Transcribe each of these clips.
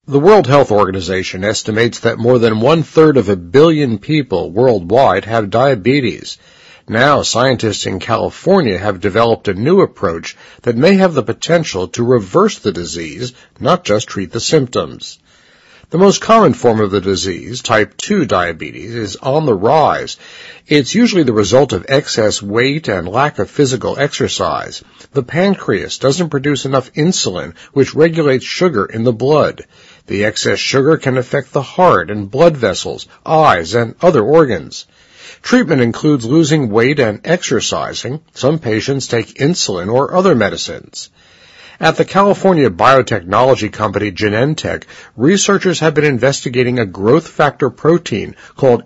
The World Health Organization estimates that more than 1/3 of a billion people worldwide have diabetes. Now, scientists in California have developed a new approach that may have the potential to reverse the disease, not just treat the symptoms. The most common form of the disease, type 2 diabetes, is on the rise. It's usually the result of excess weight and lack of physical exercise. The pancreas doesn't produce enough insulin, which regulates sugar in the blood. The excess sugar can affect the heart and blood vessels, eyes, and other organs. Treatment includes losing weight and exercising. Some patients take insulin or other medicines. At the California biotechnology company Genentech, researchers have been investigating a growth factor protein called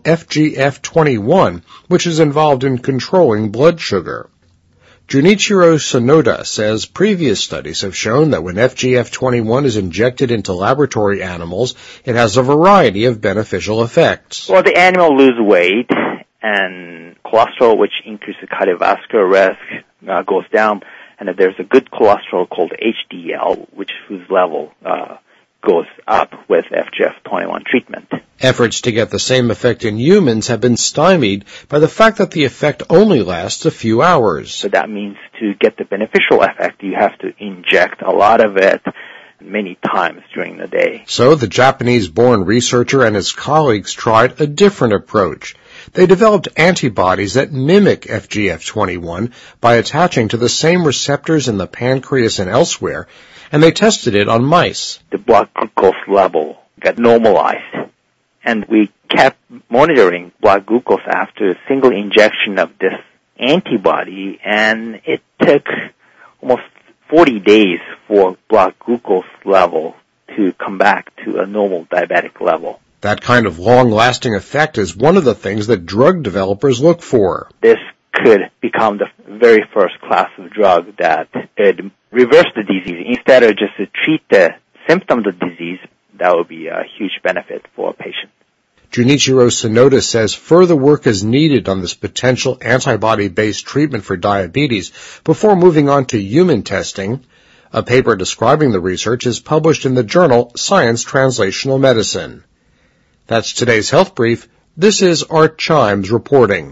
FGF21, which is involved in controlling blood sugar. Junichiro Sonoda says previous studies have shown that when FGF21 is injected into laboratory animals, it has a variety of beneficial effects. Well, the animal lose weight, and cholesterol, which increases cardiovascular risk, goes down, and there's a good cholesterol called HDL, whose level goes up with FGF21 treatment. Efforts to get the same effect in humans have been stymied by the fact that the effect only lasts a few hours. So that means to get the beneficial effect, you have to inject a lot of it many times during the day. So the Japanese-born researcher and his colleagues tried a different approach. They developed antibodies that mimic FGF21 by attaching to the same receptors in the pancreas and elsewhere, and they tested it on mice. The blood glucose level got normalized, and we kept monitoring blood glucose after a single injection of this antibody, and it took almost 40 days for blood glucose level to come back to a normal diabetic level. That kind of long-lasting effect is one of the things that drug developers look for. This could become the very first class of drug that could reverse the disease. Instead of just to treat the symptoms of disease, that would be a huge benefit for a patient. Junichiro Sonoda says further work is needed on this potential antibody-based treatment for diabetes before moving on to human testing. A paper describing the research is published in the journal Science Translational Medicine. That's today's Health Brief. This is Art Chimes reporting.